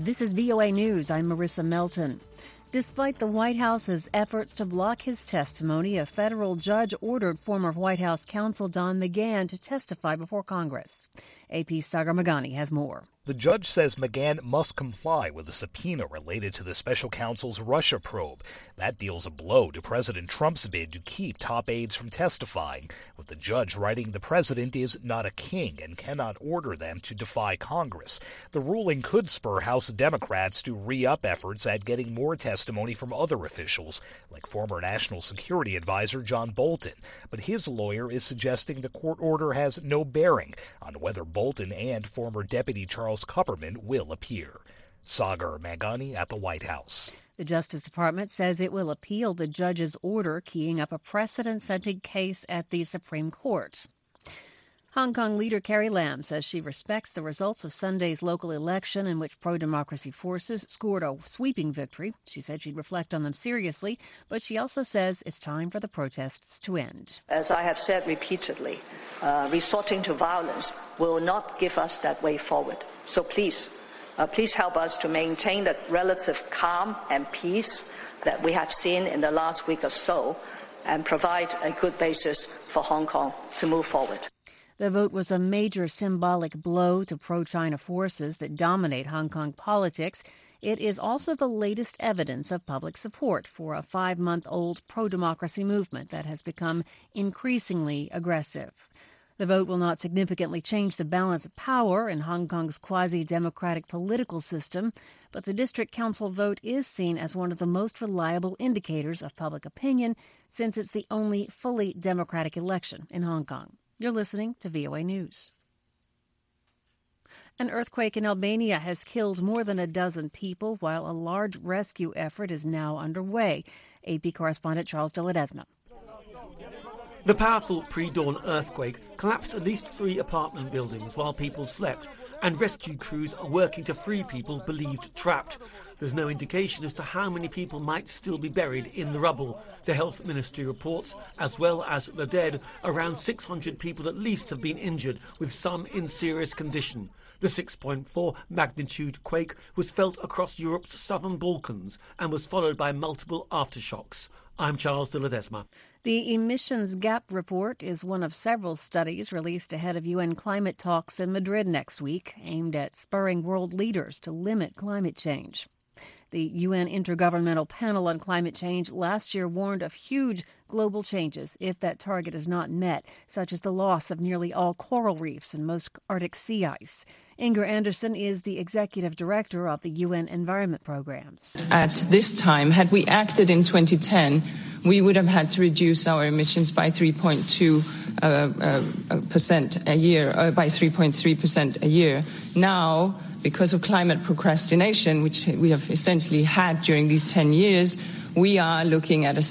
This is VOA News. I'm Marissa Melton. Despite the White House's efforts to block his testimony, a federal judge ordered former White House counsel Don McGahn to testify before Congress. AP's Sagar Meghani has more. The judge says McGahn must comply with a subpoena related to the special counsel's Russia probe. That deals a blow to President Trump's bid to keep top aides from testifying, with the judge writing the president is not a king and cannot order them to defy Congress. The ruling could spur House Democrats to re-up efforts at getting more testimony from other officials, like former National Security Advisor John Bolton. But his lawyer is suggesting the court order has no bearing on whether Bolton and former Deputy Charles Kupperman will appear. Sagar Meghani at the White House. The Justice Department says it will appeal the judge's order, keying up a precedent-setting case at the Supreme Court. Hong Kong leader Carrie Lam says she respects the results of Sunday's local election in which pro-democracy forces scored a sweeping victory. She said she'd reflect on them seriously, but she also says it's time for the protests to end. As I have said repeatedly, resorting to violence will not give us that way forward. So please help us to maintain the relative calm and peace that we have seen in the last week or so and provide a good basis for Hong Kong to move forward. The vote was a major symbolic blow to pro-China forces that dominate Hong Kong politics. It is also the latest evidence of public support for a 5-month-old pro-democracy movement that has become increasingly aggressive. The vote will not significantly change the balance of power in Hong Kong's quasi-democratic political system, but the district council vote is seen as one of the most reliable indicators of public opinion since it's the only fully democratic election in Hong Kong. You're listening to VOA News. An earthquake in Albania has killed more than a dozen people, while a large rescue effort is now underway. AP correspondent Charles de Ledesma. The powerful pre-dawn earthquake collapsed at least 3 apartment buildings while people slept, and rescue crews are working to free people believed trapped. There's no indication as to how many people might still be buried in the rubble. The health ministry reports, as well as the dead, around 600 people at least have been injured, with some in serious condition. The 6.4 magnitude quake was felt across Europe's southern Balkans and was followed by multiple aftershocks. I'm Charles de Ledesma. The Emissions Gap Report is one of several studies released ahead of UN climate talks in Madrid next week, aimed at spurring world leaders to limit climate change. The UN Intergovernmental Panel on Climate Change last year warned of huge global changes if that target is not met, such as the loss of nearly all coral reefs and most Arctic sea ice. Inger Anderson is the executive director of the UN Environment Programs. At this time, had we acted in 2010, we would have had to reduce our emissions by 3.2% a year, by 3.3% a year. Now, because of climate procrastination, which we have essentially had during these 10 years, we are looking at a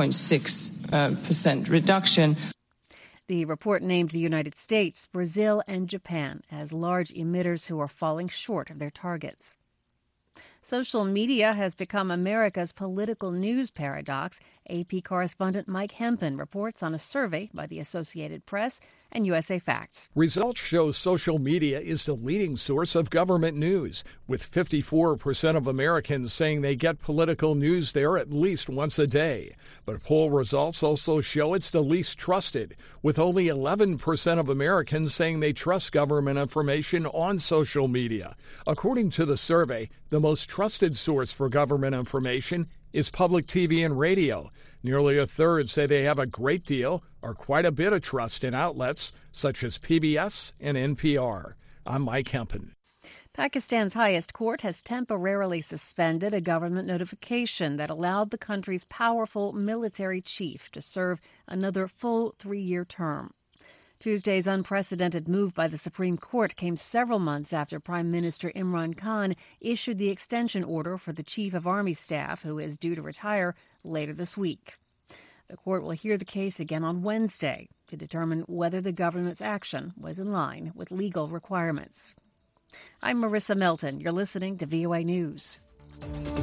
7.6% reduction. The report named the United States, Brazil, and Japan as large emitters who are falling short of their targets. Social media has become America's political news paradox. AP correspondent Mike Hempen reports on a survey by the Associated Press and USA Facts. Results show social media is the leading source of government news, with 54% of Americans saying they get political news there at least once a day. But poll results also show it's the least trusted, with only 11% of Americans saying they trust government information on social media. According to the survey, the most trusted source for government information is public TV and radio. Nearly a third say they have a great deal or quite a bit of trust in outlets such as PBS and NPR. I'm Mike Hempen. Pakistan's highest court has temporarily suspended a government notification that allowed the country's powerful military chief to serve another full 3-year term. Tuesday's unprecedented move by the Supreme Court came several months after Prime Minister Imran Khan issued the extension order for the Chief of Army Staff, who is due to retire later this week. The court will hear the case again on Wednesday to determine whether the government's action was in line with legal requirements. I'm Marissa Melton. You're listening to VOA News.